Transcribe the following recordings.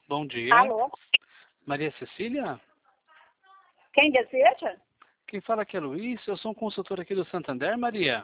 Bom dia. Alô? Maria Cecília? Quem deseja? Quem fala aqui é Luiz, eu sou um consultor aqui do Santander, Maria.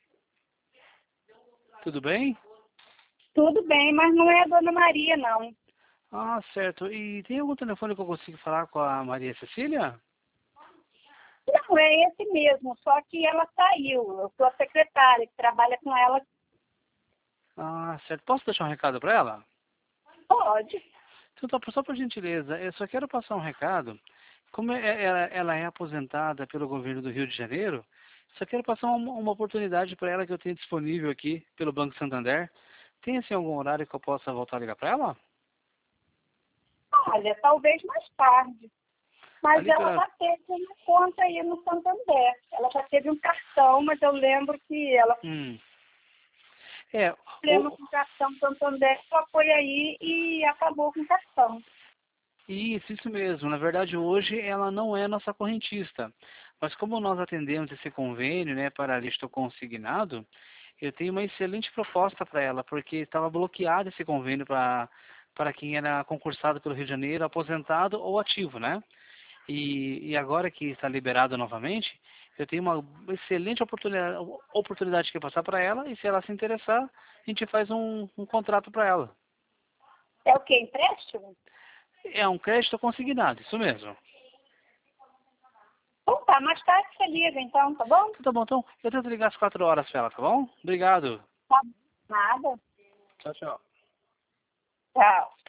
Tudo bem? Tudo bem, mas não é a Dona Maria, não. Ah, certo. E tem algum telefone que eu consigo falar com a Maria Cecília? Não, é esse mesmo, só que ela saiu. Eu sou a secretária que trabalha com ela. Ah, certo. Posso deixar um recado para ela? Pode. Então, só por gentileza, eu só quero passar um recado. Como ela é aposentada pelo governo do Rio de Janeiro, só quero passar uma oportunidade para ela que eu tenho disponível aqui pelo Banco Santander. Tem assim algum horário que eu possa voltar a ligar para ela? Olha, talvez mais tarde. Mas Ali ela pela... já teve uma conta aí no Santander. Ela já teve um cartão, mas eu lembro que ela É, lembra com o cartão Santander, ela foi aí e acabou com o cartão. isso mesmo. Na verdade, hoje ela não é nossa correntista. Mas como nós atendemos esse convênio, né, para listo consignado, eu tenho uma excelente proposta para ela, porque estava bloqueado esse convênio para quem era concursado pelo Rio de Janeiro, aposentado ou ativo, né? E agora que está liberado novamente, eu tenho uma excelente oportunidade que passar para ela, e se ela se interessar, a gente faz um contrato para ela. É o quê? Empréstimo? É um crédito consignado, isso mesmo. Então tá, mais tarde você liga então, tá bom? Tá bom, então eu tento ligar às 4 horas para ela, tá bom? Obrigado. Tá. Nada. Tchau, tchau. Tchau.